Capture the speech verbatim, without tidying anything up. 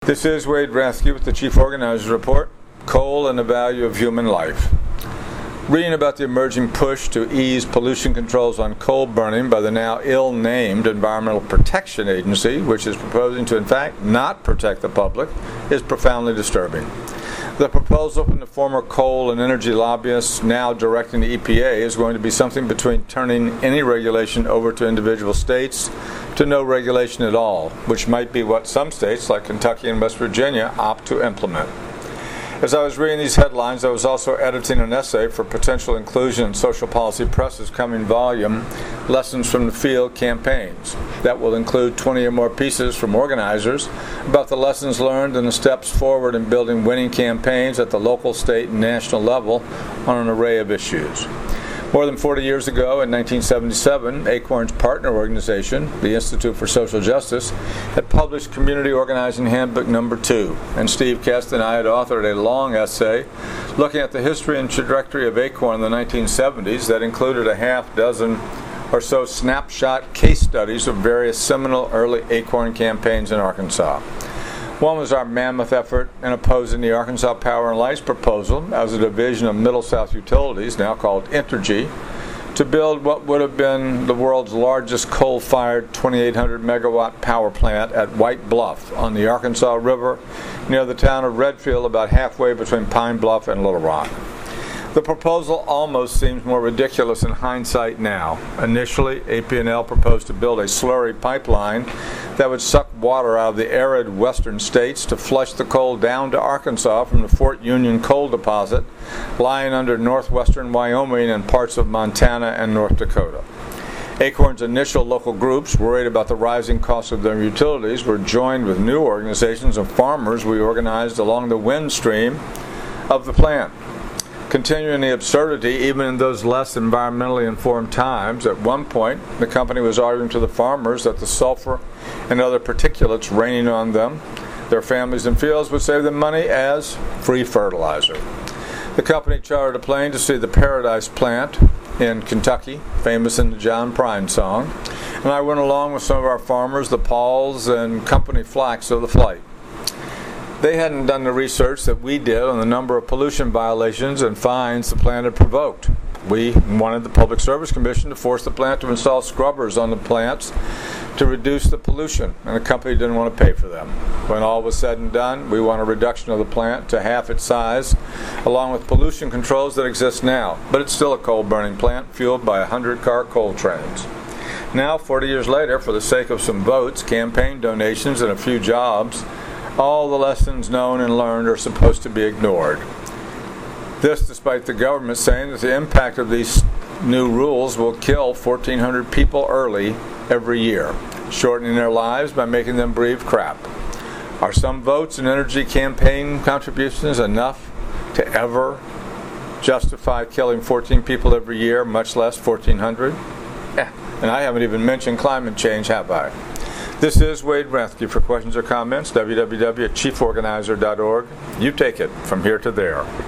This is Wade Rathke with the Chief Organizer's Report, Coal and the Value of Human Life. Reading about the emerging push to ease pollution controls on coal burning by the now ill-named Environmental Protection Agency, which is proposing to in fact not protect the public, is profoundly disturbing. The proposal from the former coal and energy lobbyists now directing the E P A is going to be something between turning any regulation over to individual states to no regulation at all, which might be what some states like Kentucky and West Virginia opt to implement. As I was reading these headlines, I was also editing an essay for potential inclusion in Social Policy Press's coming volume, Lessons from the Field Campaigns. That will include twenty or more pieces from organizers about the lessons learned and the steps forward in building winning campaigns at the local, state, and national level on an array of issues. More than forty years ago, in nineteen seventy-seven, Acorn's partner organization, the Institute for Social Justice, had published Community Organizing Handbook Number Two, and Steve Kest and I had authored a long essay looking at the history and trajectory of Acorn in the nineteen seventies that included a half dozen or so snapshot case studies of various seminal early Acorn campaigns in Arkansas. One was our mammoth effort in opposing the Arkansas Power and Light's proposal as a division of Middle South Utilities, now called Entergy, to build what would have been the world's largest coal-fired twenty-eight hundred megawatt power plant at White Bluff on the Arkansas River near the town of Redfield, about halfway between Pine Bluff and Little Rock. The proposal almost seems more ridiculous in hindsight now. Initially, A P and L proposed to build a slurry pipeline that would suck water out of the arid western states to flush the coal down to Arkansas from the Fort Union coal deposit lying under northwestern Wyoming and parts of Montana and North Dakota. Acorn's initial local groups, worried about the rising cost of their utilities, were joined with new organizations of farmers we organized along the wind stream of the plant. Continuing the absurdity, even in those less environmentally informed times, at one point the company was arguing to the farmers that the sulfur and other particulates raining on them, their families and fields would save them money as free fertilizer. The company chartered a plane to see the Paradise plant in Kentucky, famous in the John Prine song, and I went along with some of our farmers, the Pauls and company flacks of the flight. They hadn't done the research that we did on the number of pollution violations and fines the plant had provoked. We wanted the Public Service Commission to force the plant to install scrubbers on the plants to reduce the pollution, and the company didn't want to pay for them. When all was said and done, we want a reduction of the plant to half its size, along with pollution controls that exist now. But it's still a coal-burning plant fueled by one hundred car coal trains. Now, forty years later, for the sake of some votes, campaign donations, and a few jobs, all the lessons known and learned are supposed to be ignored. This despite the government saying that the impact of these new rules will kill fourteen hundred people early every year, shortening their lives by making them breathe crap. Are some votes and energy campaign contributions enough to ever justify killing fourteen people every year, much less fourteen hundred? Eh, and I haven't even mentioned climate change, have I? This is Wade Rathke. For questions or comments, w w w dot chief organizer dot org. You take it from here to there.